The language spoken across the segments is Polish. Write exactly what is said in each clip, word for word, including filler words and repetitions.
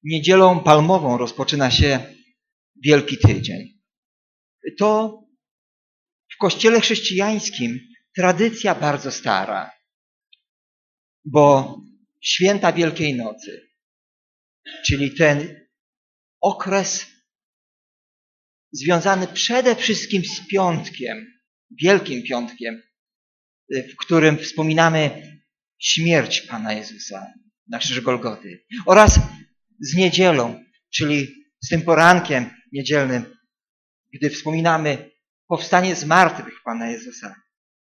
Niedzielą Palmową rozpoczyna się Wielki Tydzień. To w Kościele chrześcijańskim tradycja bardzo stara, bo święta Wielkiej Nocy, czyli ten okres związany przede wszystkim z Piątkiem, Wielkim Piątkiem, w którym wspominamy śmierć Pana Jezusa na krzyżu Golgoty, oraz z niedzielą, czyli z tym porankiem niedzielnym, gdy wspominamy powstanie z martwych Pana Jezusa.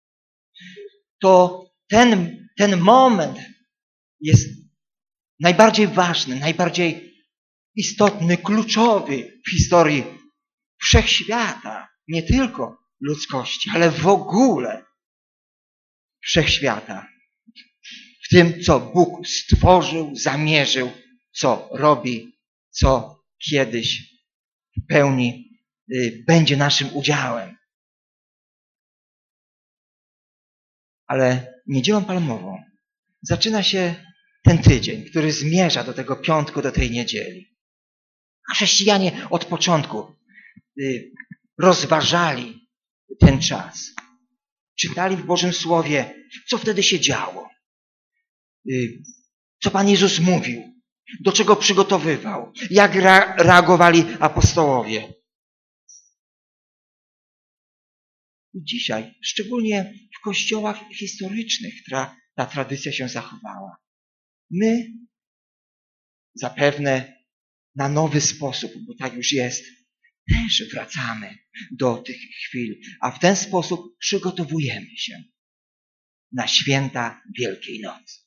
To ten, ten moment jest najbardziej ważny, najbardziej istotny, kluczowy w historii wszechświata, nie tylko ludzkości, ale w ogóle wszechświata. W tym, co Bóg stworzył, zamierzył, co robi, co kiedyś w pełni y, będzie naszym udziałem. Ale niedzielą palmową zaczyna się ten tydzień, który zmierza do tego piątku, do tej niedzieli. A chrześcijanie od początku y, rozważali ten czas. Czytali w Bożym Słowie, co wtedy się działo. Y, co Pan Jezus mówił, do czego przygotowywał, jak re- reagowali apostołowie. I dzisiaj, szczególnie w kościołach historycznych, ta, ta tradycja się zachowała. My zapewne na nowy sposób, bo tak już jest, też wracamy do tych chwil, a w ten sposób przygotowujemy się na święta Wielkiej Nocy.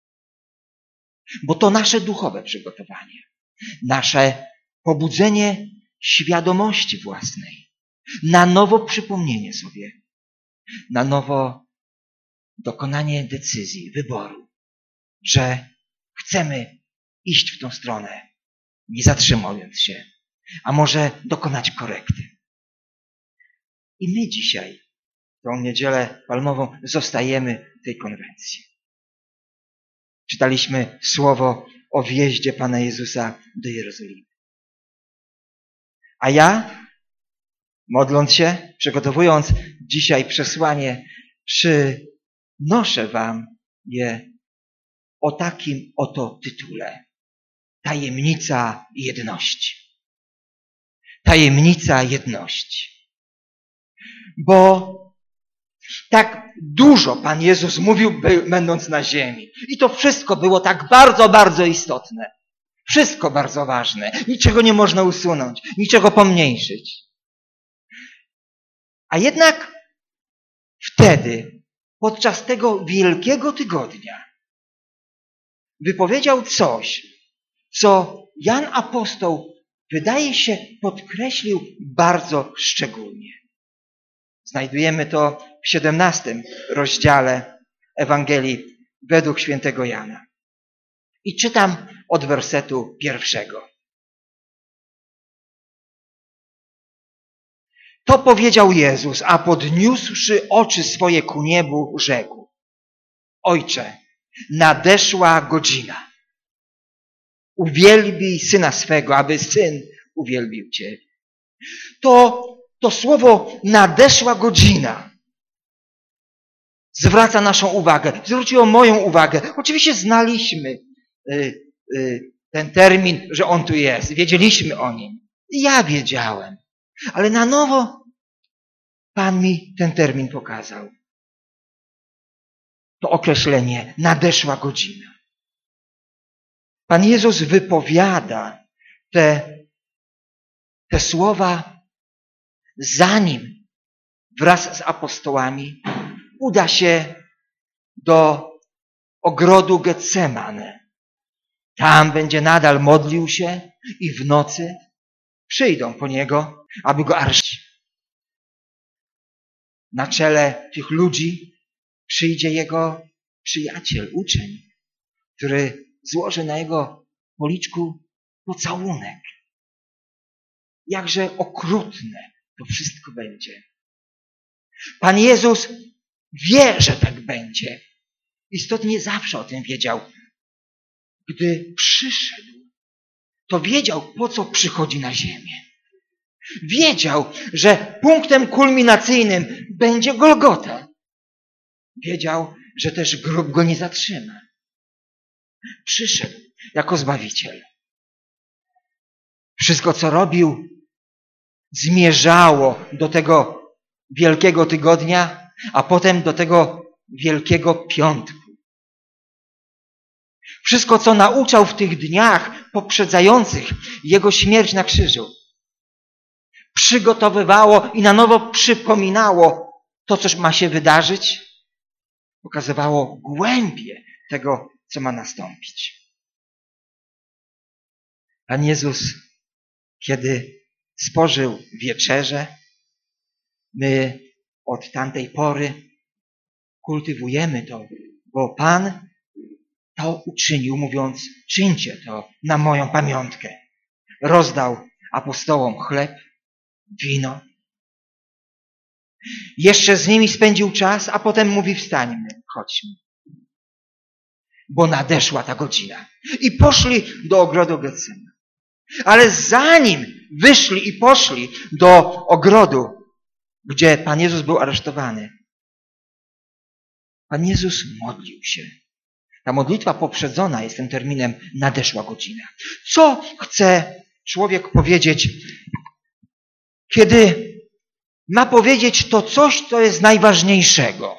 Bo to nasze duchowe przygotowanie, nasze pobudzenie świadomości własnej, na nowo przypomnienie sobie, na nowo dokonanie decyzji, wyboru, że chcemy iść w tą stronę, nie zatrzymując się, a może dokonać korekty. I my dzisiaj, tą niedzielę palmową, zostajemy w tej konwencji. Czytaliśmy słowo o wjeździe Pana Jezusa do Jerozolimy. A ja, modląc się, przygotowując dzisiaj przesłanie, przynoszę wam je o takim oto tytule. Tajemnica jedności. Tajemnica jedności. Bo tak dużo Pan Jezus mówił, będąc na ziemi. I to wszystko było tak bardzo, bardzo istotne. Wszystko bardzo ważne. Niczego nie można usunąć, niczego pomniejszyć. A jednak wtedy, podczas tego Wielkiego Tygodnia, wypowiedział coś, co Jan Apostoł, wydaje się, podkreślił bardzo szczególnie. Znajdujemy to w siedemnastym rozdziale Ewangelii według świętego Jana. I czytam od wersetu pierwszego. To powiedział Jezus, a podniósłszy oczy swoje ku niebu, rzekł: Ojcze, nadeszła godzina. Uwielbij Syna swego, aby Syn uwielbił Ciebie. To, to słowo nadeszła godzina zwraca naszą uwagę. Zwróciło moją uwagę. Oczywiście znaliśmy y, y, ten termin, że on tu jest. Wiedzieliśmy o nim. Ja wiedziałem. Ale na nowo Pan mi ten termin pokazał. To określenie nadeszła godzina. Pan Jezus wypowiada te, te słowa, zanim wraz z apostołami uda się do ogrodu Getsemane. Tam będzie nadal modlił się i w nocy przyjdą po Niego, aby Go aresztować. Na czele tych ludzi przyjdzie Jego przyjaciel, uczeń, który złoży na Jego policzku pocałunek. Jakże okrutne to wszystko będzie. Pan Jezus wie, że tak będzie. Istotnie zawsze o tym wiedział. Gdy przyszedł to wiedział, po co przychodzi na ziemię. Wiedział, że punktem kulminacyjnym będzie Golgota. Wiedział, że też grób go nie zatrzyma. Przyszedł jako Zbawiciel. Wszystko, co robił, zmierzało do tego Wielkiego Tygodnia, a potem do tego Wielkiego Piątku. Wszystko, co nauczał w tych dniach poprzedzających Jego śmierć na krzyżu, przygotowywało i na nowo przypominało to, co ma się wydarzyć, pokazywało głębię tego, co ma nastąpić. Pan Jezus, kiedy spożył wieczerzę, my od tamtej pory kultywujemy to, bo Pan to uczynił, mówiąc, czyńcie to na moją pamiątkę. Rozdał apostołom chleb, wino. Jeszcze z nimi spędził czas, a potem mówi, wstańmy, chodźmy. Bo nadeszła ta godzina. I poszli do ogrodu Getsemani. Ale zanim wyszli i poszli do ogrodu, gdzie Pan Jezus był aresztowany, Pan Jezus modlił się. Ta modlitwa poprzedzona jest tym terminem nadeszła godzina. Co chce człowiek powiedzieć, kiedy ma powiedzieć to coś, co jest najważniejszego?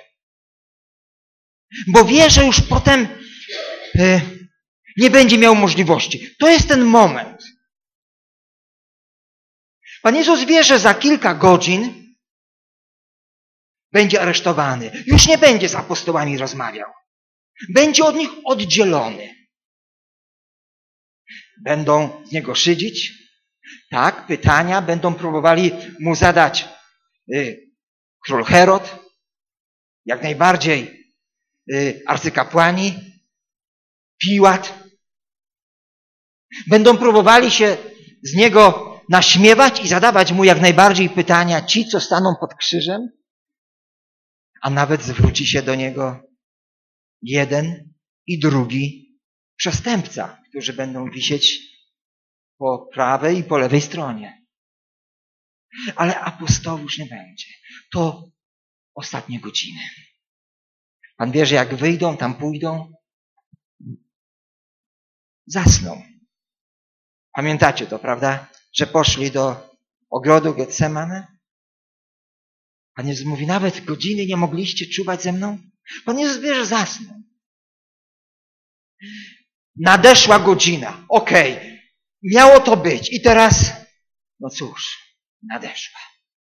Bo wie, że już potem y, nie będzie miał możliwości. To jest ten moment. Pan Jezus wie, że za kilka godzin będzie aresztowany. Już nie będzie z apostołami rozmawiał. Będzie od nich oddzielony. Będą z niego szydzić. Tak, pytania będą próbowali mu zadać y, król Herod, jak najbardziej y, arcykapłani, Piłat. Będą próbowali się z niego naśmiewać i zadawać mu jak najbardziej pytania ci, co staną pod krzyżem, a nawet zwróci się do niego jeden i drugi przestępca, którzy będą wisieć po prawej i po lewej stronie. Ale apostołów już nie będzie. To ostatnie godziny. Pan wie, że jak wyjdą, tam pójdą, zasną. Pamiętacie to, prawda? Że poszli do ogrodu Getsemani? Pan Jezus mówi, nawet godziny nie mogliście czuwać ze mną? Pan Jezus wie, że zasnął. Nadeszła godzina. Okej. Okay. Miało to być. I teraz, no cóż, nadeszła.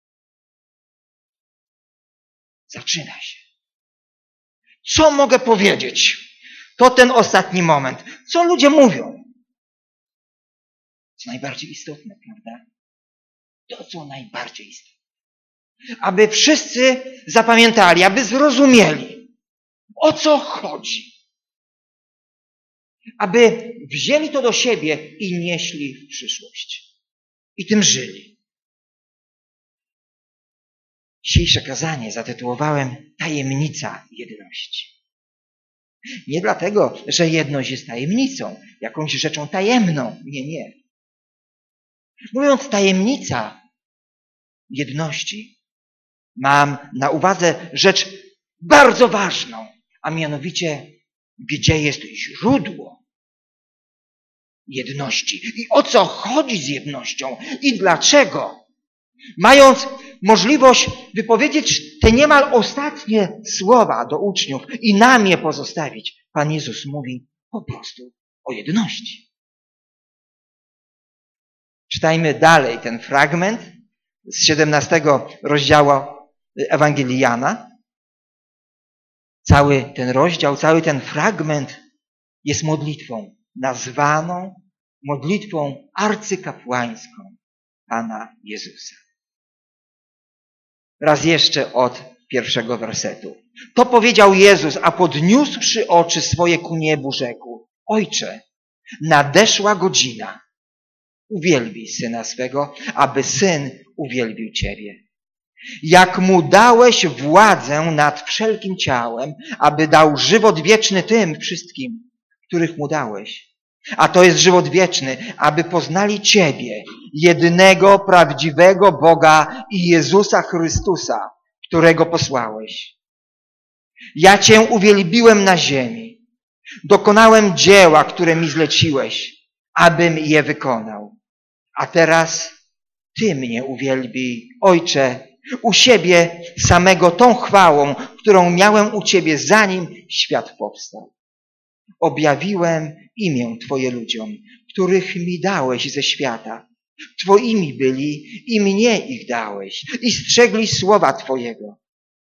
Zaczyna się. Co mogę powiedzieć? To ten ostatni moment. Co ludzie mówią? Co najbardziej istotne, prawda? To, co najbardziej istotne. Aby wszyscy zapamiętali, aby zrozumieli, o co chodzi. Aby wzięli to do siebie i nieśli w przyszłość. I tym żyli. Dzisiejsze kazanie zatytułowałem Tajemnica jedności. Nie dlatego, że jedność jest tajemnicą, jakąś rzeczą tajemną. Nie, nie. Mówiąc tajemnica jedności, mam na uwadze rzecz bardzo ważną, a mianowicie, gdzie jest źródło jedności i o co chodzi z jednością i dlaczego. Mając możliwość wypowiedzieć te niemal ostatnie słowa do uczniów i nam je pozostawić, Pan Jezus mówi po prostu o jedności. Czytajmy dalej ten fragment z siedemnastego rozdziału Ewangelii Jana. Cały ten rozdział, cały ten fragment jest modlitwą nazwaną modlitwą arcykapłańską Pana Jezusa. Raz jeszcze od pierwszego wersetu. To powiedział Jezus, a podniósłszy oczy swoje ku niebu rzekł: Ojcze, nadeszła godzina. Uwielbij Syna swego, aby Syn uwielbił Ciebie. Jak Mu dałeś władzę nad wszelkim ciałem, aby dał żywot wieczny tym wszystkim, których Mu dałeś, A to jest żywot wieczny, aby poznali Ciebie, jedynego, prawdziwego Boga i Jezusa Chrystusa, którego posłałeś. Ja Cię uwielbiłem na ziemi. Dokonałem dzieła, które mi zleciłeś, abym je wykonał. A teraz Ty mnie uwielbij, Ojcze, u siebie samego tą chwałą, którą miałem u Ciebie, zanim świat powstał. Objawiłem imię Twoje ludziom, których mi dałeś ze świata. Twoimi byli i mnie ich dałeś i strzegli słowa Twojego.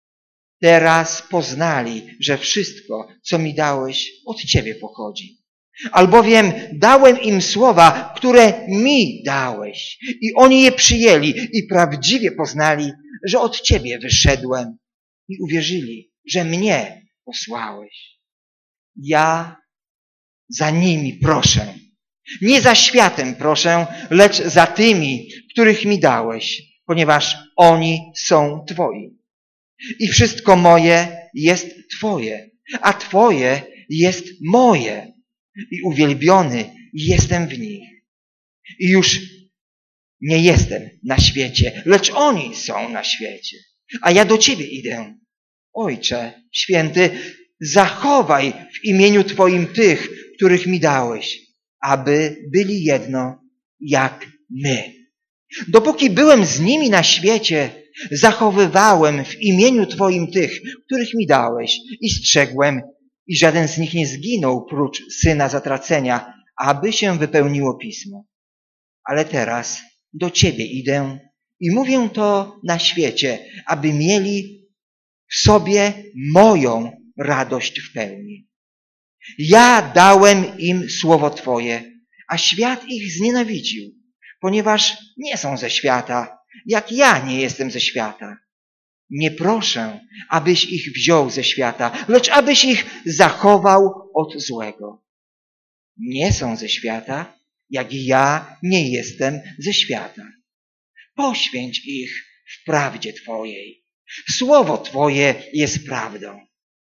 Teraz poznali, że wszystko, co mi dałeś, od Ciebie pochodzi. Albowiem dałem im słowa, które mi dałeś i oni je przyjęli i prawdziwie poznali, że od Ciebie wyszedłem i uwierzyli, że mnie posłałeś. Ja za nimi proszę. Nie za światem proszę, lecz za tymi, których mi dałeś, ponieważ oni są Twoi. I wszystko moje jest Twoje, a Twoje jest moje. I uwielbiony jestem w nich. I już nie jestem na świecie, lecz oni są na świecie. A ja do Ciebie idę. Ojcze święty, zachowaj w imieniu Twoim tych, których mi dałeś, aby byli jedno jak my. Dopóki byłem z nimi na świecie, zachowywałem w imieniu Twoim tych, których mi dałeś i strzegłem, i żaden z nich nie zginął prócz syna zatracenia, aby się wypełniło Pismo. Ale teraz do Ciebie idę i mówię to na świecie, aby mieli w sobie moją radość w pełni. Ja dałem im słowo Twoje, a świat ich znienawidził, ponieważ nie są ze świata, jak ja nie jestem ze świata. Nie proszę, abyś ich wziął ze świata, lecz abyś ich zachował od złego. Nie są ze świata, jak i ja nie jestem ze świata. Poświęć ich w prawdzie Twojej. Słowo Twoje jest prawdą.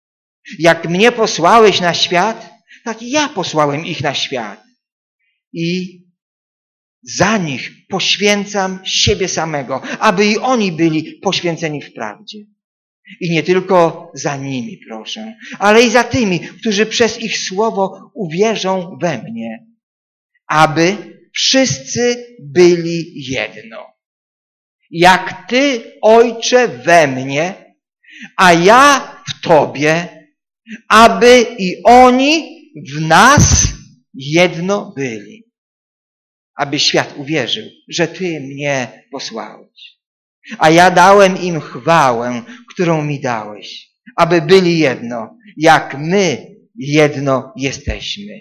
Jak mnie posłałeś na świat, tak i ja posłałem ich na świat. I za nich poświęcam siebie samego, aby i oni byli poświęceni w prawdzie. I nie tylko za nimi proszę, ale i za tymi, którzy przez ich słowo uwierzą we mnie, aby wszyscy byli jedno. Jak Ty, Ojcze, we mnie, a ja w Tobie, aby i oni w nas jedno byli. Aby świat uwierzył, że Ty mnie posłałeś. A ja dałem im chwałę, którą mi dałeś, aby byli jedno, jak my jedno jesteśmy.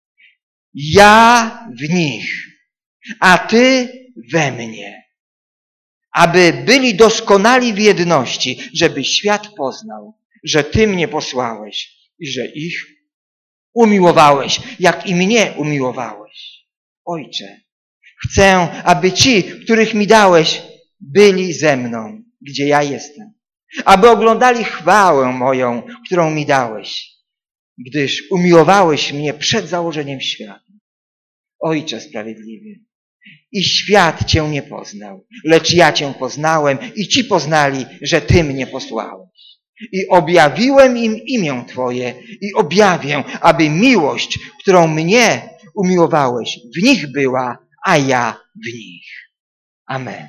Ja w nich, a Ty we mnie. Aby byli doskonali w jedności, żeby świat poznał, że Ty mnie posłałeś i że ich umiłowałeś, jak i mnie umiłowałeś. Ojcze, chcę, aby ci, których mi dałeś, byli ze mną, gdzie ja jestem. Aby oglądali chwałę moją, którą mi dałeś, gdyż umiłowałeś mnie przed założeniem świata. Ojcze sprawiedliwy, i świat Cię nie poznał, lecz ja Cię poznałem i ci poznali, że Ty mnie posłałeś. I objawiłem im imię Twoje i objawię, aby miłość, którą mnie umiłowałeś, w nich była, a ja w nich. Amen.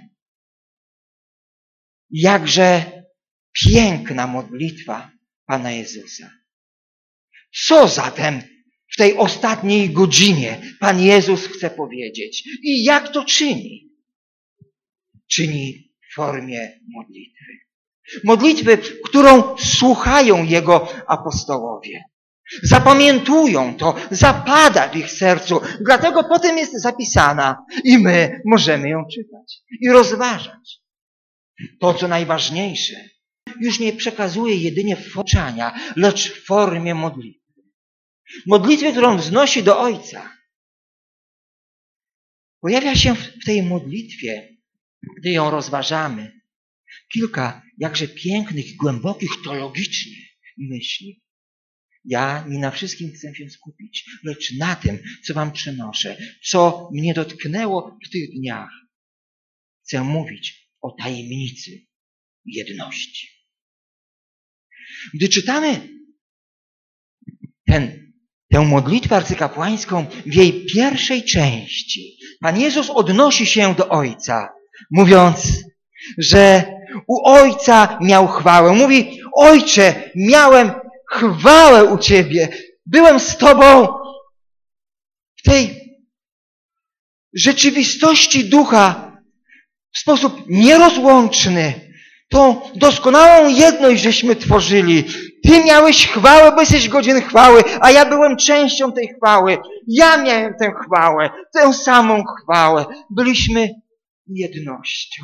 Jakże piękna modlitwa Pana Jezusa. Co zatem w tej ostatniej godzinie Pan Jezus chce powiedzieć? I jak to czyni? Czyni w formie modlitwy. Modlitwy, którą słuchają Jego apostołowie. Zapamiętują to, zapada w ich sercu. Dlatego potem jest zapisana i my możemy ją czytać i rozważać. To, co najważniejsze, już nie przekazuje jedynie pouczania, lecz w formie modlitwy. Modlitwy, którą wznosi do Ojca. Pojawia się w tej modlitwie, gdy ją rozważamy, kilka jakże pięknych, głębokich teologicznie myśli. Ja nie na wszystkim chcę się skupić, lecz na tym, co wam przynoszę, co mnie dotknęło w tych dniach. Chcę mówić o tajemnicy jedności. Gdy czytamy ten, tę modlitwę arcykapłańską w jej pierwszej części, Pan Jezus odnosi się do Ojca, mówiąc, że u Ojca miał chwałę. Mówi, Ojcze, miałem chwałę u Ciebie. Byłem z Tobą w tej rzeczywistości ducha w sposób nierozłączny. Tą doskonałą jedność żeśmy tworzyli. Ty miałeś chwałę, bo jesteś godzien chwały, a ja byłem częścią tej chwały. Ja miałem tę chwałę, tę samą chwałę. Byliśmy jednością.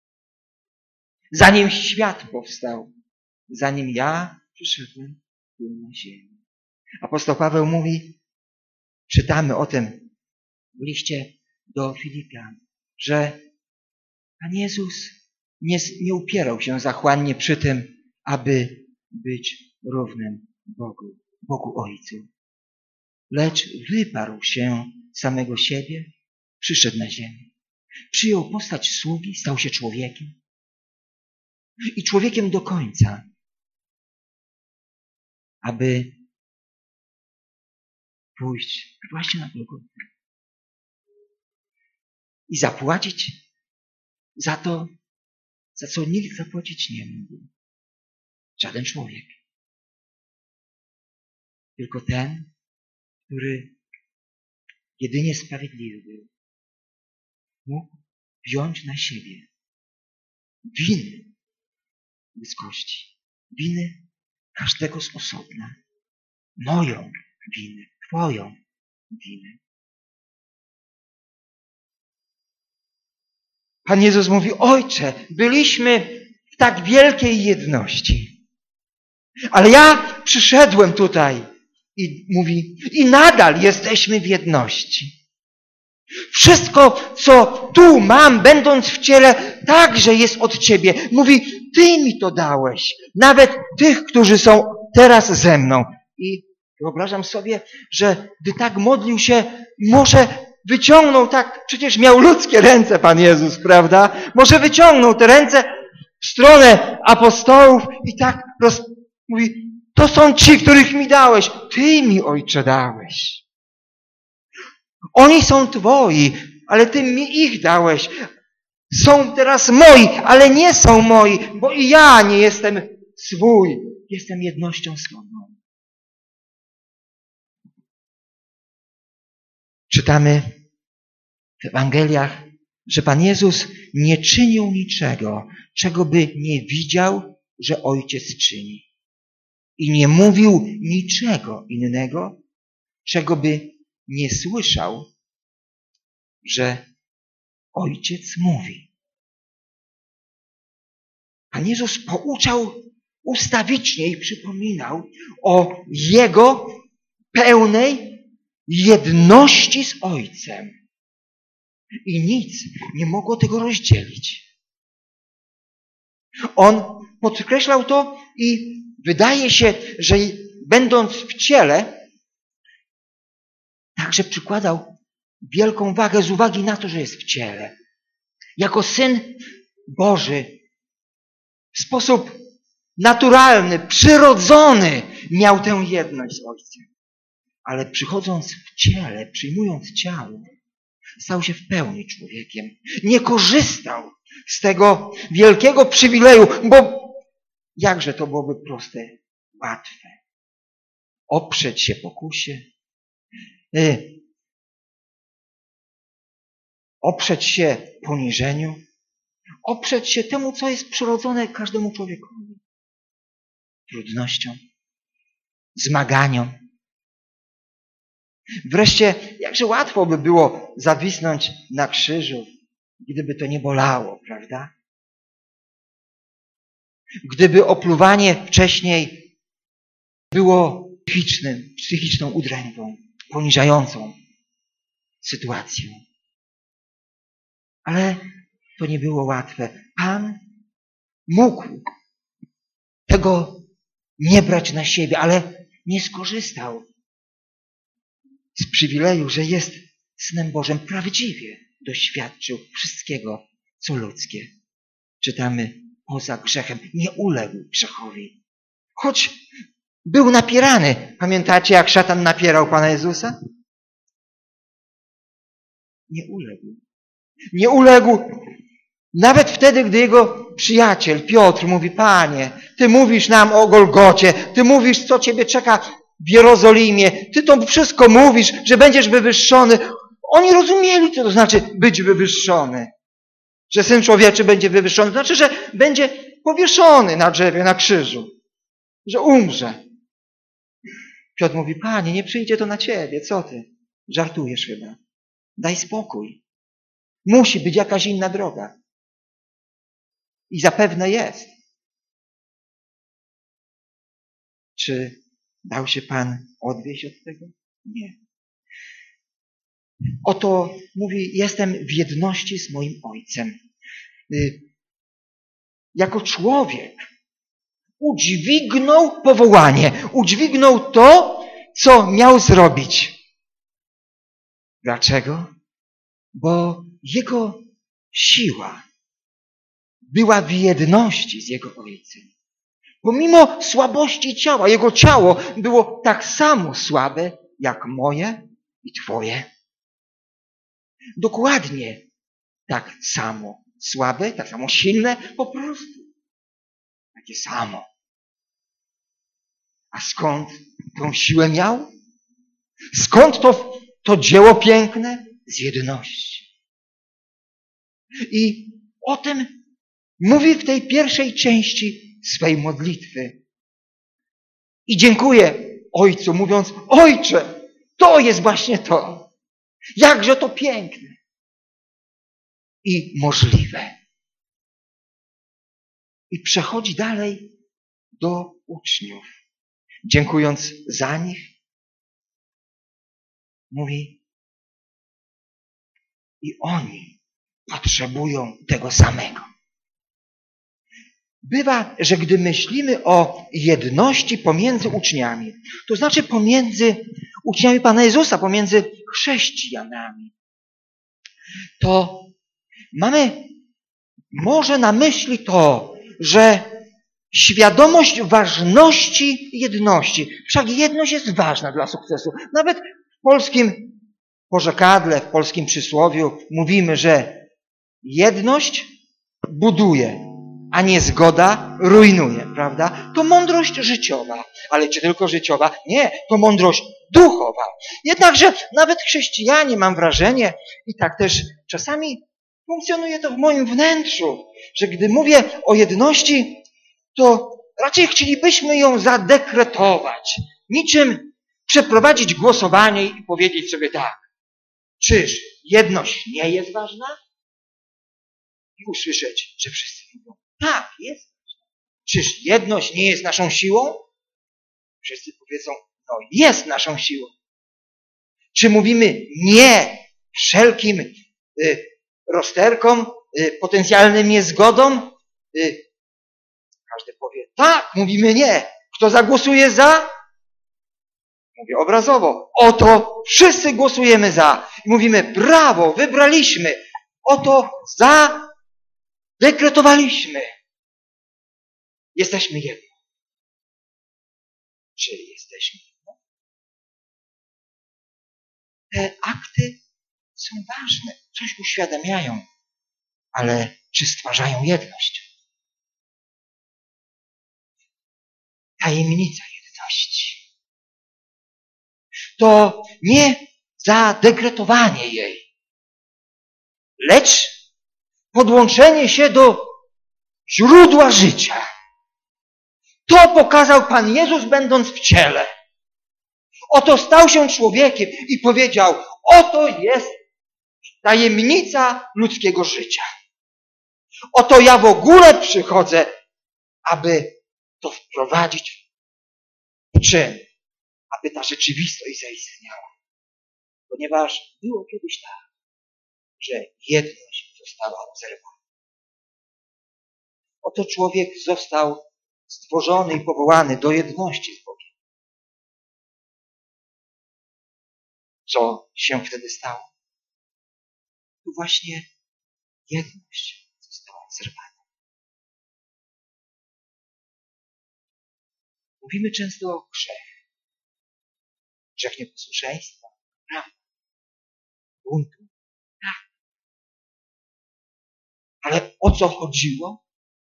Zanim świat powstał, zanim ja przyszedłem tu na ziemię. Apostoł Paweł mówi, czytamy o tym w liście do Filipian, że Pan Jezus nie, nie upierał się zachłannie przy tym, aby być równym Bogu, Bogu Ojcu. Lecz wyparł się samego siebie, przyszedł na ziemię. Przyjął postać sługi, stał się człowiekiem. I człowiekiem do końca, aby pójść właśnie na Golgotę i zapłacić za to, za co nikt zapłacić nie mógł. Żaden człowiek. Tylko ten, który jedynie sprawiedliwy był, mógł wziąć na siebie winy ludzkości, winy każdego z osobna, moją winę, twoją winę. Pan Jezus mówi, Ojcze, byliśmy w tak wielkiej jedności, ale ja przyszedłem tutaj i mówi, i nadal jesteśmy w jedności. Wszystko, co tu mam, będąc w ciele, także jest od Ciebie. Mówi, Ty mi to dałeś. Nawet tych, którzy są teraz ze mną. I wyobrażam sobie, że gdy tak modlił się, może wyciągnął tak, przecież miał ludzkie ręce Pan Jezus, prawda? Może wyciągnął te ręce w stronę apostołów i tak roz... mówi, to są ci, których mi dałeś. Ty mi, Ojcze, dałeś. Oni są Twoi, ale Ty mi ich dałeś. Są teraz moi, ale nie są moi, bo i ja nie jestem swój. Jestem jednością z Tobą. Czytamy w Ewangeliach, że Pan Jezus nie czynił niczego, czego by nie widział, że Ojciec czyni. I nie mówił niczego innego, czego by nie słyszał, że Ojciec mówi. Pan Jezus pouczał ustawicznie i przypominał o Jego pełnej jedności z Ojcem. I nic nie mogło tego rozdzielić. On podkreślał to i wydaje się, że będąc w ciele, także przykładał wielką wagę z uwagi na to, że jest w ciele. Jako Syn Boży w sposób naturalny, przyrodzony miał tę jedność z Ojcem. Ale przychodząc w ciele, przyjmując ciało, stał się w pełni człowiekiem. Nie korzystał z tego wielkiego przywileju, bo jakże to byłoby proste, łatwe. Oprzeć się pokusie, yy, oprzeć się poniżeniu, oprzeć się temu, co jest przyrodzone każdemu człowiekowi. Trudnościom, zmaganiom. Wreszcie, jakże łatwo by było zawisnąć na krzyżu, gdyby to nie bolało, prawda? Gdyby opluwanie wcześniej było psychicznym, psychiczną udręką, poniżającą sytuacją. Ale to nie było łatwe. Pan mógł tego nie brać na siebie, ale nie skorzystał z przywileju, że jest Synem Bożym, prawdziwie doświadczył wszystkiego, co ludzkie. Czytamy, poza grzechem nie uległ grzechowi. Choć był napierany. Pamiętacie, jak szatan napierał Pana Jezusa? Nie uległ. Nie uległ nawet wtedy, gdy jego przyjaciel Piotr mówi: Panie, Ty mówisz nam o Golgocie, Ty mówisz, co Ciebie czeka w Jerozolimie, Ty to wszystko mówisz, że będziesz wywyższony. Oni rozumieli, co to znaczy być wywyższony. Że Syn Człowieczy będzie wywyższony. To znaczy, że będzie powieszony na drzewie, na krzyżu. Że umrze. Piotr mówi: Panie, nie przyjdzie to na Ciebie. Co Ty? Żartujesz chyba. Daj spokój. Musi być jakaś inna droga. I zapewne jest. Czy dał się Pan odwieść od tego? Nie. Oto mówi: jestem w jedności z moim Ojcem. Jako człowiek udźwignął powołanie. Udźwignął to, co miał zrobić. Dlaczego? Bo jego siła była w jedności z jego Ojcem. Pomimo słabości ciała, jego ciało było tak samo słabe, jak moje i Twoje. Dokładnie tak samo słabe, tak samo silne, po prostu. Takie samo. A skąd tą siłę miał? Skąd to, to dzieło piękne? Z jedności. I o tym mówi w tej pierwszej części swej modlitwy. I dziękuję Ojcu, mówiąc: Ojcze, to jest właśnie to. Jakże to piękne i możliwe. I przechodzi dalej do uczniów. Dziękując za nich, mówi: i oni potrzebują tego samego. Bywa, że gdy myślimy o jedności pomiędzy uczniami, to znaczy pomiędzy uczniami Pana Jezusa, pomiędzy chrześcijanami, to mamy może na myśli to, że świadomość ważności jedności. Wszak jedność jest ważna dla sukcesu. Nawet w polskim porzekadle, w polskim przysłowiu mówimy, że jedność buduje, a niezgoda rujnuje, prawda? To mądrość życiowa. Ale czy tylko życiowa? Nie, to mądrość duchowa. Jednakże nawet chrześcijanie, mam wrażenie, i tak też czasami funkcjonuje to w moim wnętrzu, że gdy mówię o jedności, to raczej chcielibyśmy ją zadekretować. Niczym przeprowadzić głosowanie i powiedzieć sobie tak: czyż jedność nie jest ważna? I usłyszeć, że wszyscy mówią: tak, jest ważna. Czyż jedność nie jest naszą siłą? Wszyscy powiedzą: no jest naszą siłą. Czy mówimy nie wszelkim y, rozterkom, y, potencjalnym niezgodom? Y, każdy powie: tak, mówimy nie. Kto zagłosuje za? Mówię obrazowo. Oto wszyscy głosujemy za. I mówimy: brawo, wybraliśmy. Oto za dekretowaliśmy. Jesteśmy jedno. Czy jesteśmy jedno? Te akty są ważne, coś uświadamiają, ale czy stwarzają jedność? Tajemnica jedności to nie zadekretowanie jej, lecz podłączenie się do źródła życia. To pokazał Pan Jezus, będąc w ciele. Oto stał się człowiekiem i powiedział: oto jest tajemnica ludzkiego życia. Oto ja w ogóle przychodzę, aby to wprowadzić w czyn, aby ta rzeczywistość zaistniała. Ponieważ było kiedyś tak, że jedność została zerwana. Oto człowiek został stworzony i powołany do jedności z Bogiem. co się wtedy stało? Tu właśnie jedność została zerwana. Mówimy często o grzech. Grzech nieposłuszeństwa, prawda? Buntu. Tak. Ale o co chodziło?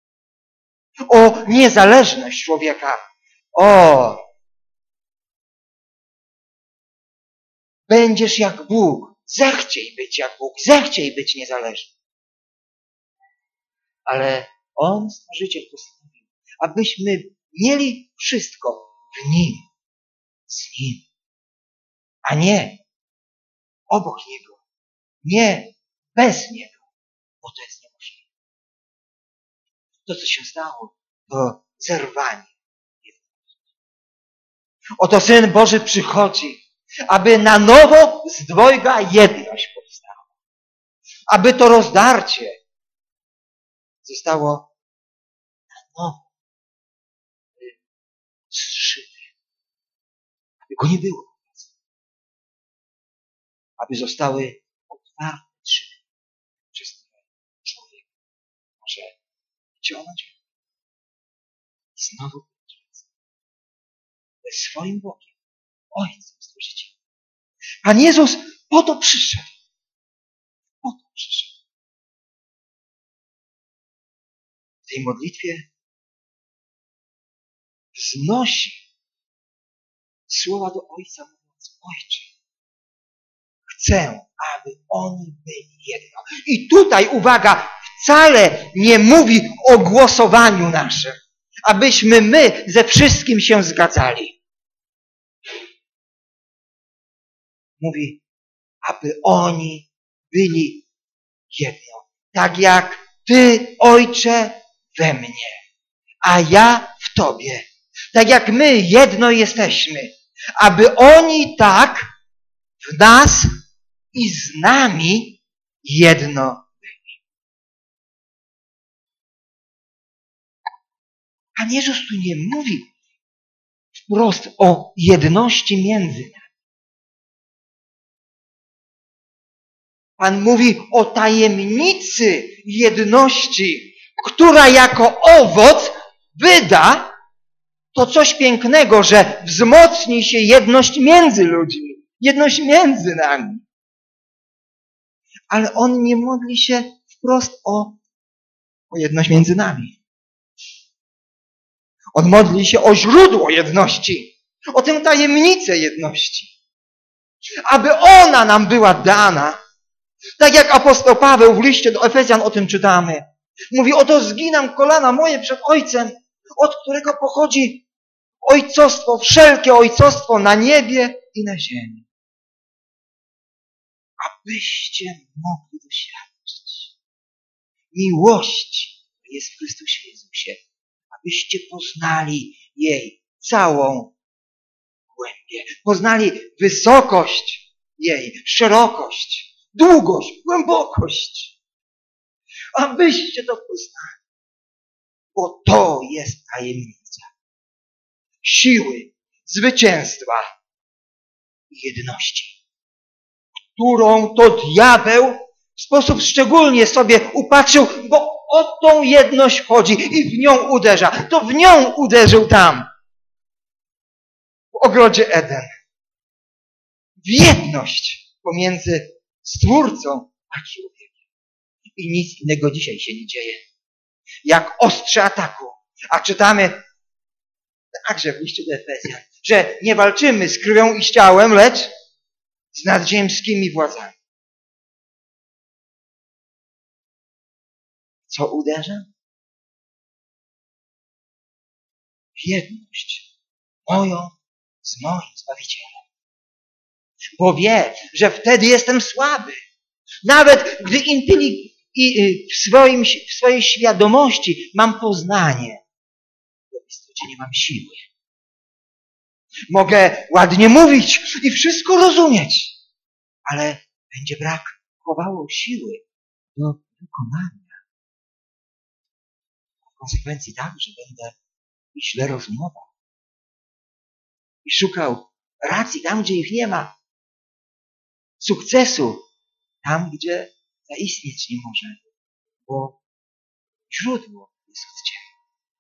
O niezależność człowieka. O! Będziesz jak Bóg. Zechciej być jak Bóg. Zechciej być niezależny. Ale On, Stworzyciel, postanowił, abyśmy mieli wszystko w Nim, z Nim, a nie obok Niego, nie bez Niego, bo to jest niemożliwe. To, co się stało, to zerwanie jedności. Oto Syn Boży przychodzi, aby na nowo z dwojga jedność powstała. Aby to rozdarcie zostało na nowo zszyte. Aby go nie było. Aby zostały otwarte drzwi, przez które człowiek może wciągnąć i znowu być ze swoim Bogiem, Ojcem Stworzycielem. Pan Jezus po to przyszedł. Po to przyszedł. W tej modlitwie wznosi słowa do Ojca, mówiąc: Ojcze, chcę, aby oni byli jedno. I tutaj, uwaga, wcale nie mówi o głosowaniu naszym, abyśmy my ze wszystkim się zgadzali. Mówi, aby oni byli jedno. Tak jak Ty, Ojcze, we mnie, a ja w Tobie. Tak jak my jedno jesteśmy. Aby oni tak w nas i z nami jedno byli. Pan Jezus tu nie mówi wprost o jedności między nami. Pan mówi o tajemnicy jedności, która jako owoc wyda to coś pięknego, że wzmocni się jedność między ludźmi, jedność między nami. Ale On nie modli się wprost o, o jedność między nami. On modli się o źródło jedności, o tę tajemnicę jedności. Aby ona nam była dana. Tak jak apostoł Paweł w liście do Efezjan o tym czytamy. Mówi, oto zginam kolana moje przed Ojcem, od którego pochodzi ojcostwo, wszelkie ojcostwo na niebie i na ziemi. Abyście mogli doświadczyć miłości, która jest w Chrystusie Jezusie. Abyście poznali jej całą głębię. Poznali wysokość jej, szerokość, długość, głębokość. Abyście to poznali. Bo to jest tajemnica siły, zwycięstwa i jedności, którą to diabeł w sposób szczególnie sobie upatrzył, bo o tą jedność chodzi i w nią uderza. To w nią uderzył tam, w ogrodzie Eden. W jedność pomiędzy Stwórcą a człowiekiem. I nic innego dzisiaj się nie dzieje. Jak ostrze ataku. A czytamy także w liście do Efezjan, że nie walczymy z krwią i z ciałem, lecz z nadziemskimi władzami. Co uderza? W jedność moją z moim Zbawicielem. Bo wie, że wtedy jestem słaby. Nawet gdy intelig- i, w, swoim, w swojej świadomości mam poznanie, to w istocie nie mam siły. Mogę ładnie mówić i wszystko rozumieć, ale będzie brakowało siły do wykonania. W konsekwencji także będę źle rozumował i szukał racji tam, gdzie ich nie ma. sukcesu tam, gdzie zaistnieć nie może, bo źródło jest od Ciebie.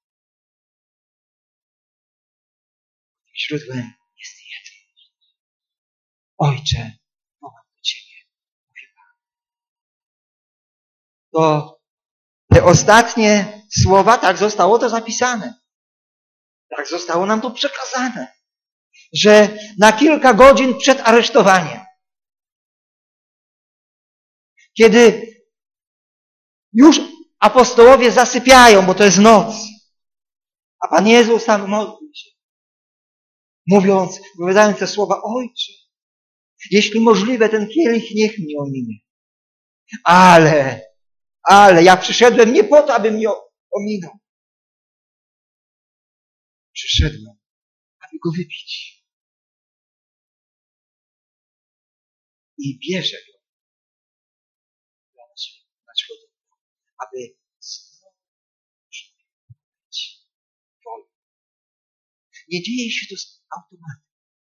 Źródłem jest jedno. Ojcze, wołam do Ciebie, mówi Pan. To te ostatnie słowa, tak zostało to zapisane. Tak zostało nam to przekazane, że na kilka godzin przed aresztowaniem, kiedy już apostołowie zasypiają, bo to jest noc, a Pan Jezus tam modli się, mówiąc, wypowiadając te słowa: Ojcze, jeśli możliwe, ten kielich niech mnie ominie. Ale, ale ja przyszedłem nie po to, aby mnie ominął. Przyszedłem, aby go wypić. I bierze go dla naszego domu, aby znowu być wolny. Nie dzieje się to z automatu.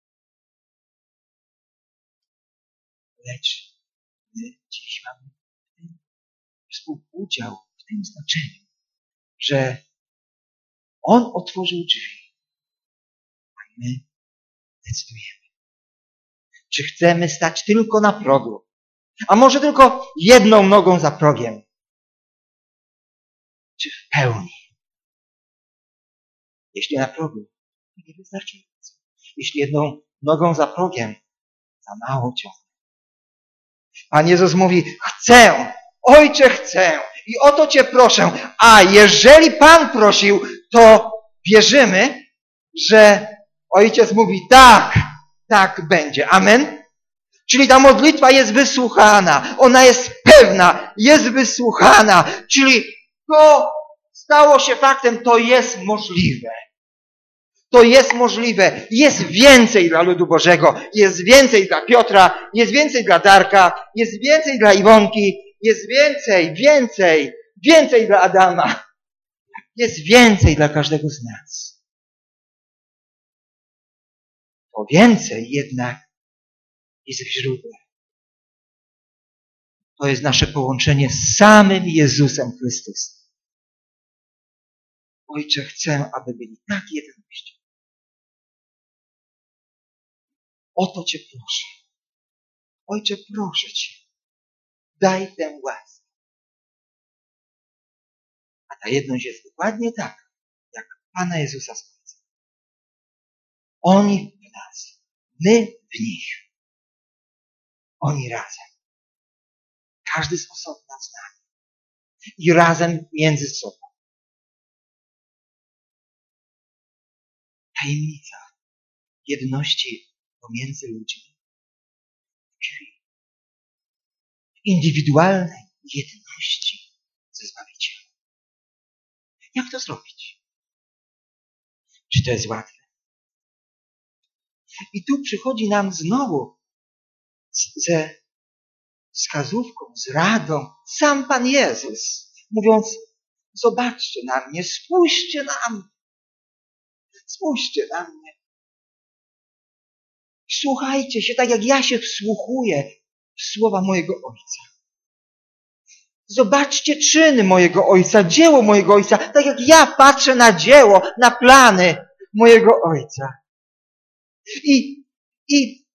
Lecz my dziś mamy w tym współudział, w tym znaczeniu, że On otworzył drzwi, a my decydujemy. Czy chcemy stać tylko na progu, a może tylko jedną nogą za progiem, czy w pełni? Jeśli na progu, to nie wystarczająco. Jeśli jedną nogą za progiem, za mało ciągle. Pan Jezus mówi: chcę, Ojcze, chcę i o to Cię proszę. A jeżeli Pan prosił, to wierzymy, że Ojciec mówi: tak, tak będzie. Amen? Czyli ta modlitwa jest wysłuchana. Ona jest pewna, jest wysłuchana. Czyli to stało się faktem, to jest możliwe. To jest możliwe. Jest więcej dla ludu Bożego. Jest więcej dla Piotra. Jest więcej dla Darka. Jest więcej dla Iwonki. Jest więcej, więcej, więcej dla Adama. Jest więcej dla każdego z nas. To więcej jednak jest w źródle. To jest nasze połączenie z samym Jezusem Chrystusem. Ojcze, chcę, aby byli tak jedności. O to Cię proszę. Ojcze, proszę Cię, daj tę łaskę. A ta jedność jest dokładnie tak, jak Pana Jezusa z Ojcem. Oni w nas, my w nich. Oni razem. Każdy z osobna z nami. I razem między sobą. Tajemnica jedności pomiędzy ludźmi tkwi w indywidualnej jedności ze Zbawicielem. Jak to zrobić? Czy to jest łatwe? I tu przychodzi nam znowu ze wskazówką, z radą sam Pan Jezus, mówiąc: zobaczcie na mnie, spójrzcie na mnie, spójrzcie na mnie. Słuchajcie się tak, jak ja się wsłuchuję w słowa mojego Ojca. Zobaczcie czyny mojego Ojca, dzieło mojego Ojca, tak jak ja patrzę na dzieło, na plany mojego Ojca. I, i,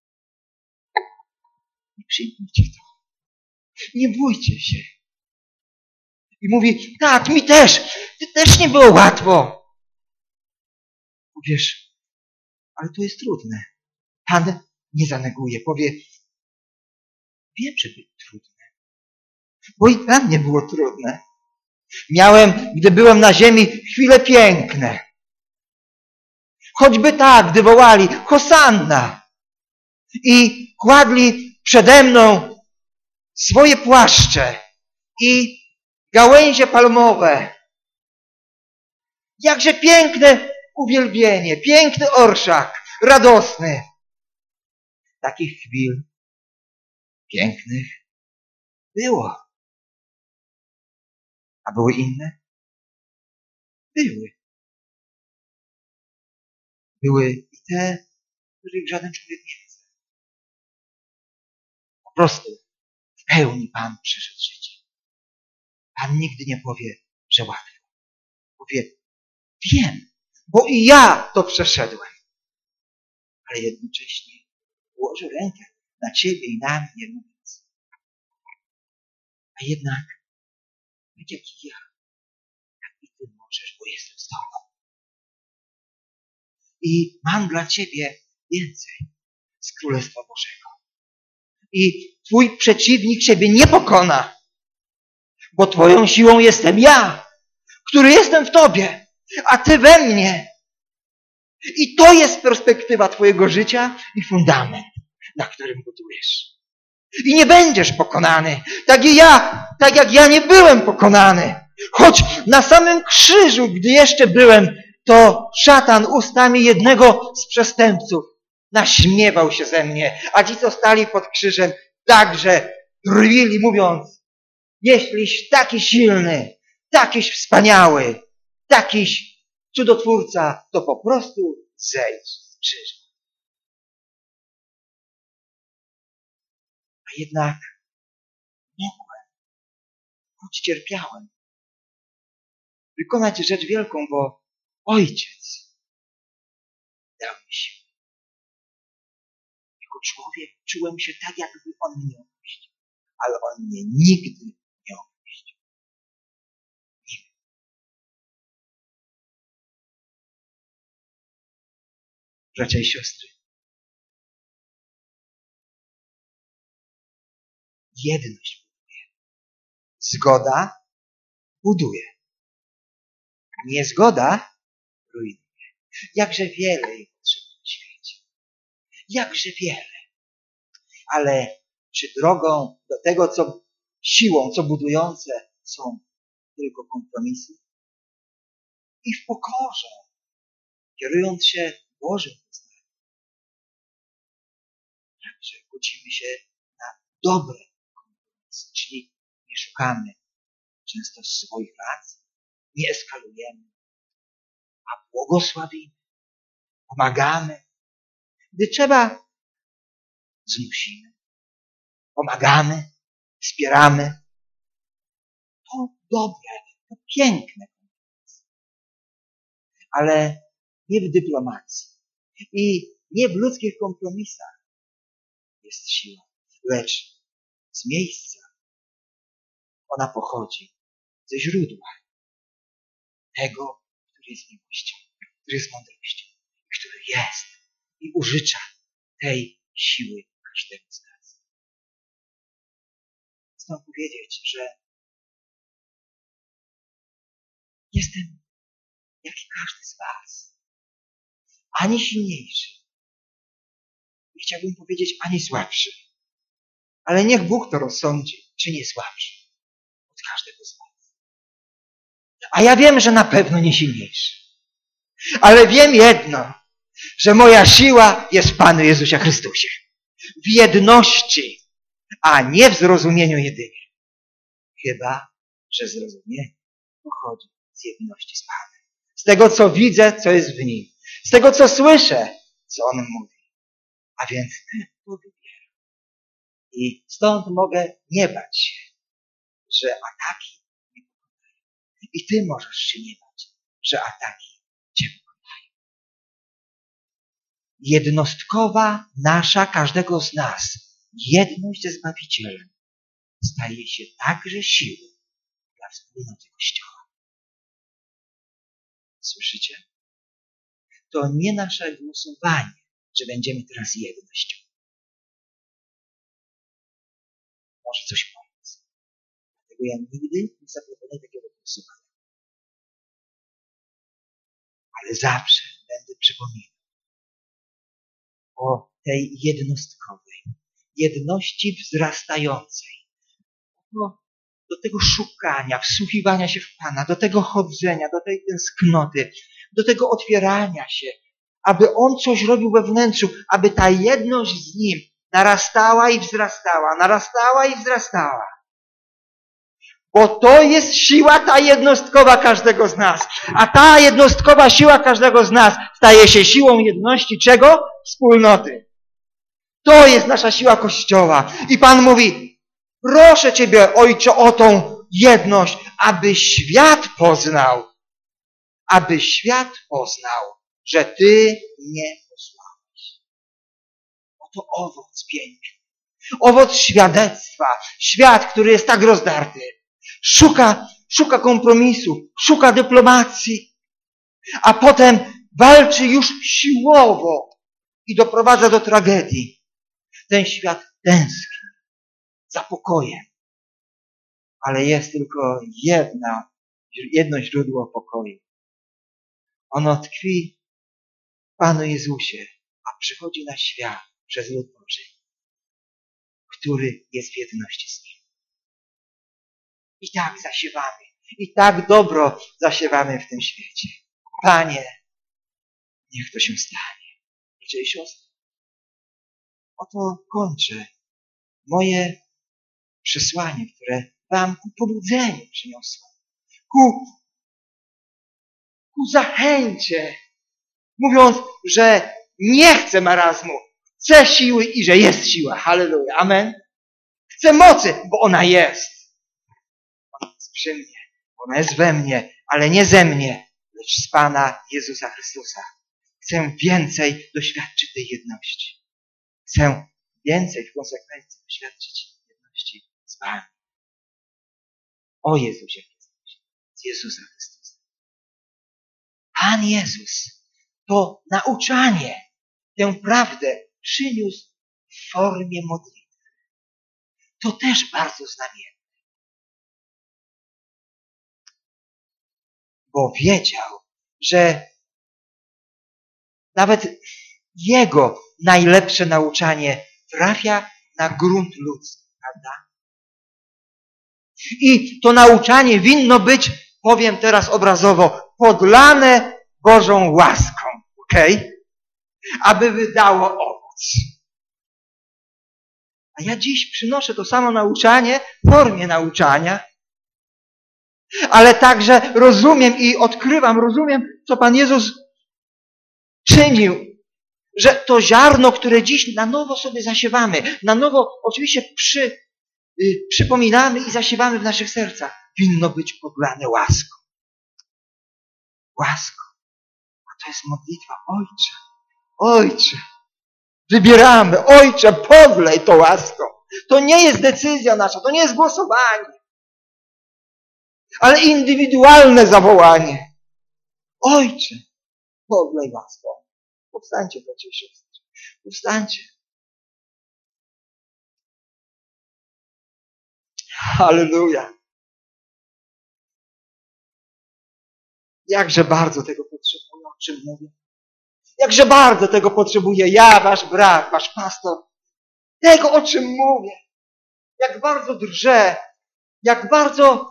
i przyjmijcie to. Nie bójcie się. I mówi: tak, mi też, ty też nie było łatwo. Powiesz: ale to jest trudne. Pan nie zaneguje, powie: wiem, że było trudne. Bo i dla mnie było trudne. Miałem, gdy byłem na ziemi, chwile piękne. Choćby tak, gdy wołali: Hosanna! I kładli przede mną swoje płaszcze i gałęzie palmowe. Jakże piękne uwielbienie, piękny orszak, radosny. Takich chwil pięknych było. A były inne? Były. Były i te, których żaden człowiek nie chce. prostu w pełni Pan przyszedł życie. Pan nigdy nie powie, że łatwo. Powie, wiem, bo i ja to przeszedłem. Ale jednocześnie ułoży rękę na ciebie i na mnie, mówiąc, a jednak, tak jak i ja, tak i ty możesz, bo jestem z tobą. I mam dla ciebie więcej z Królestwa Bożego. I twój przeciwnik ciebie nie pokona, bo twoją siłą jestem ja, który jestem w tobie, a ty we mnie. I to jest perspektywa twojego życia i fundament, na którym budujesz. I nie będziesz pokonany, tak i ja, tak jak ja nie byłem pokonany. Choć na samym krzyżu, gdy jeszcze byłem, to szatan ustami jednego z przestępców naśmiewał się ze mnie, a ci, co stali pod krzyżem, także drwili, mówiąc, jeśliś taki silny, takiś wspaniały, takiś cudotwórca, to po prostu zejdź z krzyża. A jednak mogłem, choć cierpiałem, wykonać rzecz wielką, bo Ojciec dał mi siłę. Jako człowiek czułem się tak, jakby On mnie opuścił, ale On mnie nigdy nie opuścił. Nigdy. Bracia i siostry, jedność buduje. Zgoda buduje. Niezgoda rujnuje. Jakże wiele jej potrzebuje w świecie. Jakże wiele. Ale czy drogą do tego, co siłą, co budujące są tylko kompromisy? I w pokorze, kierując się Bożym poznaniem, także godzimy się na dobre kompromisy, czyli nie szukamy często swoich racji, nie eskalujemy, a błogosławimy, pomagamy. Gdy trzeba, zmusimy, pomagamy, wspieramy. To dobre, to piękne kompromisy. Ale nie w dyplomacji i nie w ludzkich kompromisach jest siła, lecz z miejsca ona pochodzi ze źródła tego, który jest miłością, który jest mądrością, który jest i użycza tej siły każdemu z nas. Chcę powiedzieć, że jestem jak i każdy z was, ani silniejszy i chciałbym powiedzieć ani słabszy, ale niech Bóg to rozsądzi, czy nie słabszy od każdego z was. A ja wiem, że na pewno nie silniejszy. Ale wiem jedno, że moja siła jest w Panu Jezusie Chrystusie. W jedności, a nie w zrozumieniu jedynie. Chyba, że zrozumienie pochodzi z jedności z Panem. Z tego, co widzę, co jest w Nim. Z tego, co słyszę, co On mówi. A więc to wybieram. I stąd mogę nie bać się, że ataki nie pokonają. I ty możesz się nie bać, że ataki cię pokonają. Jednostkowa nasza, każdego z nas, jedność ze Zbawicielem staje się także siłą dla wspólnoty Kościoła. Słyszycie? To nie nasze głosowanie, że będziemy teraz jednością. Może coś pomóc. Dlatego ja nigdy nie zaproponuję takiego głosowania. Ale zawsze będę przypominał o tej jednostkowej, jedności wzrastającej. Do, do tego szukania, wsłuchiwania się w Pana, do tego chodzenia, do tej tęsknoty, do tego otwierania się, aby On coś robił we wnętrzu, aby ta jedność z Nim narastała i wzrastała, narastała i wzrastała. Bo to jest siła ta jednostkowa każdego z nas. A ta jednostkowa siła każdego z nas staje się siłą jedności czego? Wspólnoty. To jest nasza siła Kościoła. I Pan mówi, proszę Ciebie, Ojcze, o tą jedność, aby świat poznał, aby świat poznał, że Ty mnie posłałeś. Oto owoc piękny. Owoc świadectwa. Świat, który jest tak rozdarty. Szuka, szuka kompromisu, szuka dyplomacji, a potem walczy już siłowo i doprowadza do tragedii. Ten świat tęskni za pokojem. Ale jest tylko jedna, jedno źródło pokoju. Ono tkwi w Panu Jezusie, a przychodzi na świat przez lud Boży, który jest w jedności z Nim. I tak zasiewamy, i tak dobro zasiewamy w tym świecie. Panie, niech to się stanie. Bracia i siostry, oto kończę moje przesłanie, które Wam ku pobudzeniu przyniosłem. Ku, ku zachęcie. Mówiąc, że nie chcę marazmu, chcę siły i że jest siła. Halleluja. Amen. Chcę mocy, bo ona jest. Ona jest przy mnie. Ona jest we mnie, ale nie ze mnie, lecz z Pana Jezusa Chrystusa. Chcę więcej doświadczyć tej jedności. Chcę więcej w konsekwencji doświadczyć jedności z Panem. O Jezusie Chrystusie. Z Jezusa Chrystusa. Pan Jezus to nauczanie, tę prawdę przyniósł w formie modlitwy. To też bardzo znamienne. Bo wiedział, że nawet jego najlepsze nauczanie trafia na grunt ludzki, prawda? I to nauczanie winno być, powiem teraz obrazowo, podlane Bożą łaską, okej? Okay? Aby wydało owoc. A ja dziś przynoszę to samo nauczanie w formie nauczania, ale także rozumiem i odkrywam, rozumiem, co Pan Jezus czynił, że to ziarno, które dziś na nowo sobie zasiewamy, na nowo oczywiście przy, y, przypominamy i zasiewamy w naszych sercach, winno być podlane łaską. Łaską. A to jest modlitwa. Ojcze, Ojcze, wybieramy. Ojcze, podlej to łaską. To nie jest decyzja nasza, to nie jest głosowanie, ale indywidualne zawołanie. Ojcze, podlej łaską. Powstańcie, bracia i siostry. Powstańcie. Halleluja. Jakże bardzo tego potrzebuję, o czym mówię. Jakże bardzo tego potrzebuję ja, wasz brat, wasz pastor. Tego, o czym mówię. Jak bardzo drżę. Jak bardzo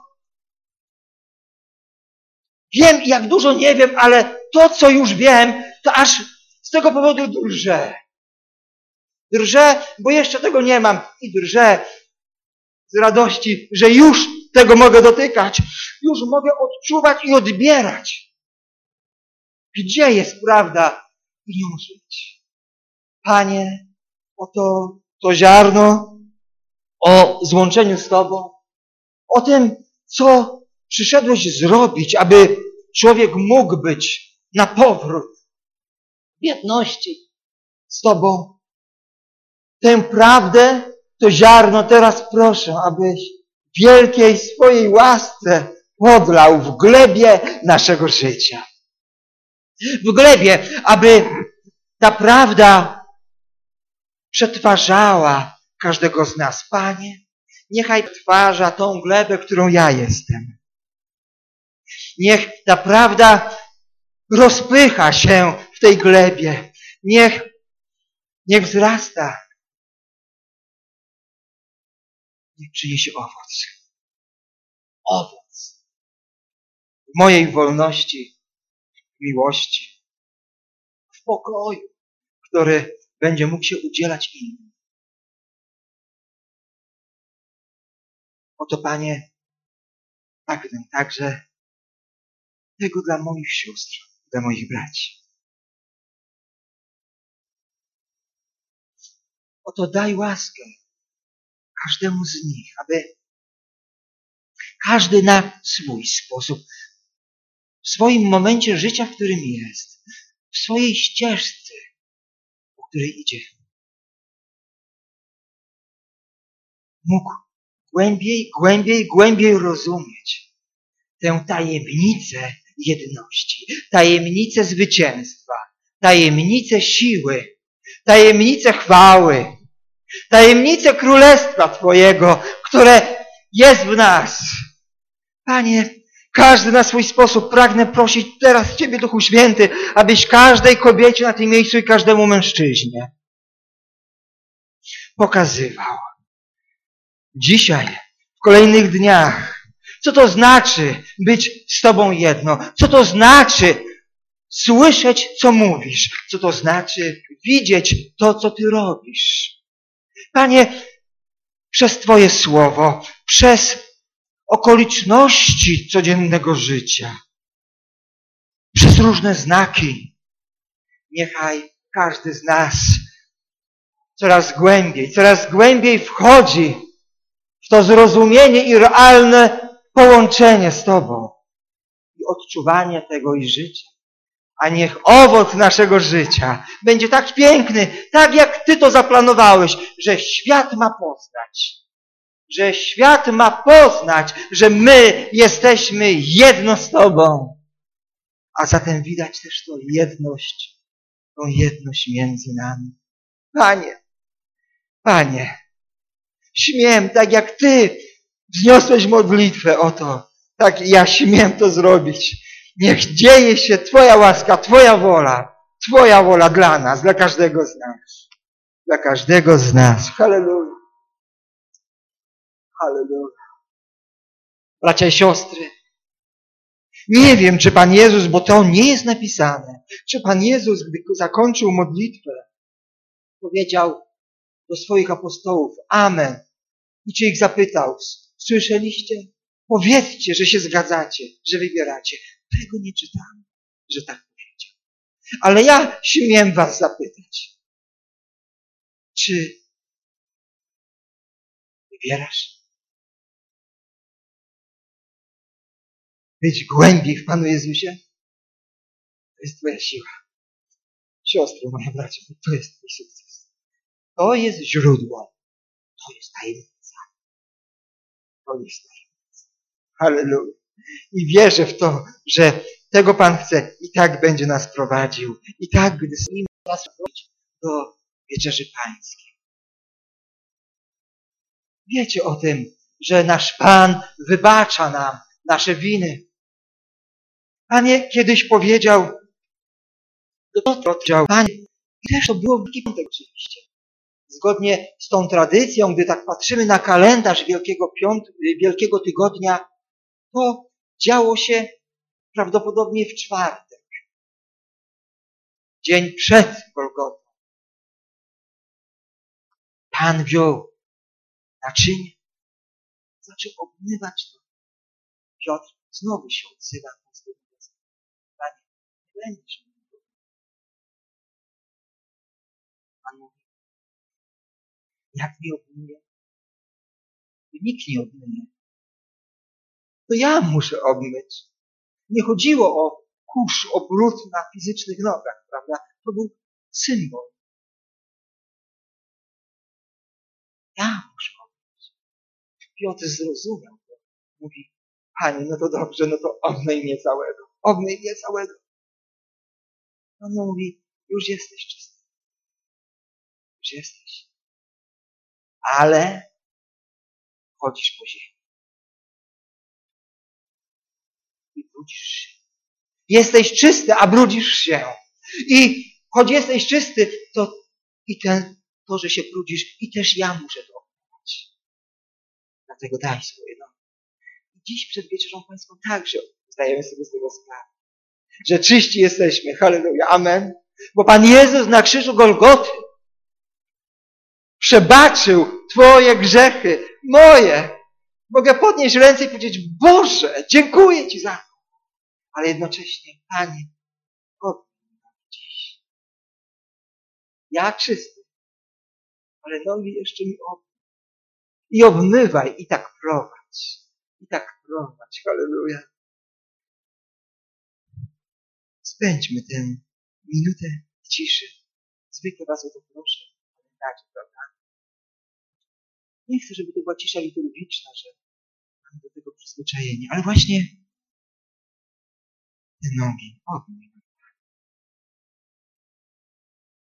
wiem i jak dużo nie wiem, ale to, co już wiem, to aż z tego powodu drżę. Drżę, bo jeszcze tego nie mam. I drżę z radości, że już tego mogę dotykać. Już mogę odczuwać i odbierać. Gdzie jest prawda i nią żyć? Panie, oto to ziarno o złączeniu z Tobą, o tym, co przyszedłeś zrobić, aby człowiek mógł być na powrót w jedności z Tobą. Tę prawdę, to ziarno teraz proszę, abyś w wielkiej swojej łasce podlał w glebie naszego życia. W glebie, aby ta prawda przetwarzała każdego z nas. Panie, niechaj przetwarza tą glebę, którą ja jestem. Niech ta prawda rozpycha się w tej glebie. Niech, niech wzrasta. Niech przyniesie owoc. Owoc. W mojej wolności, w miłości, w pokoju, który będzie mógł się udzielać innym. Oto, Panie, pragnę także tego dla moich sióstr, dla moich braci. Oto daj łaskę każdemu z nich, aby każdy na swój sposób, w swoim momencie życia, w którym jest, w swojej ścieżce, po której idzie, mógł głębiej, głębiej, głębiej rozumieć tę tajemnicę jedności, tajemnicę zwycięstwa, tajemnicę siły, tajemnicę chwały, tajemnicę Królestwa Twojego, które jest w nas. Panie, każdy na swój sposób pragnę prosić teraz Ciebie, Duchu Święty, abyś każdej kobiecie na tym miejscu i każdemu mężczyźnie pokazywał dzisiaj, w kolejnych dniach, co to znaczy być z Tobą jedno, co to znaczy słyszeć, co mówisz, co to znaczy widzieć to, co Ty robisz. Panie, przez Twoje słowo, przez okoliczności codziennego życia, przez różne znaki, niechaj każdy z nas coraz głębiej, coraz głębiej wchodzi w to zrozumienie i realne połączenie z Tobą i odczuwanie tego i życia. A niech owoc naszego życia będzie tak piękny, tak jak Ty to zaplanowałeś, że świat ma poznać. Że świat ma poznać, że my jesteśmy jedno z Tobą. A zatem widać też tą jedność, tą jedność między nami. Panie, Panie, śmiem, tak jak Ty wzniosłeś modlitwę o to, tak ja śmiem to zrobić. Niech dzieje się Twoja łaska, Twoja wola, Twoja wola dla nas, dla każdego z nas. Dla każdego z nas. Halleluja. Halleluja. Bracia i siostry, nie wiem, czy Pan Jezus, bo to nie jest napisane, czy Pan Jezus, gdy zakończył modlitwę, powiedział do swoich apostołów amen. I czy ich zapytał, słyszeliście? Powiedzcie, że się zgadzacie, że wybieracie. Tego nie czytamy, że tak powiedział. Ale ja śmiem was zapytać. Czy wybierasz? Być głębiej w Panu Jezusie? To jest Twoja siła. Siostro, moja bracia, to jest Twój sukces. To jest źródło. To jest tajemnica. To jest tajemnica. Halleluja. I wierzę w to, że tego Pan chce i tak będzie nas prowadził. I tak, gdy z Nim nas prowadzić do Wieczerzy Pańskiej. Wiecie o tym, że nasz Pan wybacza nam nasze winy. Panie kiedyś powiedział, powiedział Panie, i też to było w Wielki Piątek oczywiście. Zgodnie z tą tradycją, gdy tak patrzymy na kalendarz Wielkiego, Piąt, Wielkiego Tygodnia, to działo się prawdopodobnie w czwartek. Dzień przed Golgotą. Pan wziął naczynie, zaczął obmywać to. Piotr znowu się odzywa. Panie, nie będziesz mnie obmywał. Pan mówi, jak mnie obmyję? Nikt nie obmyje. To ja muszę obmyć. Nie chodziło o kurz, o brud na fizycznych nogach, prawda? To był symbol. Ja muszę obmyć. Piotr zrozumiał to. Mówi, Panie, no to dobrze, no to obmyj mnie całego. Obmyj mnie całego. On mówi, już jesteś czysty. Już jesteś. Ale chodzisz po ziemi. I brudzisz się. Jesteś czysty, a brudzisz się. I choć jesteś czysty, to i ten, to, że się brudzisz, i też ja muszę to obmywać. Dlatego daj swoje nogi. I dziś przed Wieczerzą Pańską także zdajemy sobie z tego sprawę. Że czyści jesteśmy. Halleluja. Amen. Bo Pan Jezus na krzyżu Golgoty przebaczył Twoje grzechy, moje. Mogę podnieść ręce i powiedzieć, Boże, dziękuję Ci za to. Ale jednocześnie, Panie, obmyj mnie dziś. Ja czysty, ale nogi jeszcze mi obmyj. I obmywaj, i tak prowadź. I tak prowadź. Halleluja. Spędźmy tę minutę ciszy. Zwykle was o to proszę. Pamiętacie, prawda? Nie chcę, żeby to była cisza liturgiczna, że mamy do tego przyzwyczajenie, ale właśnie te nogi obmyj.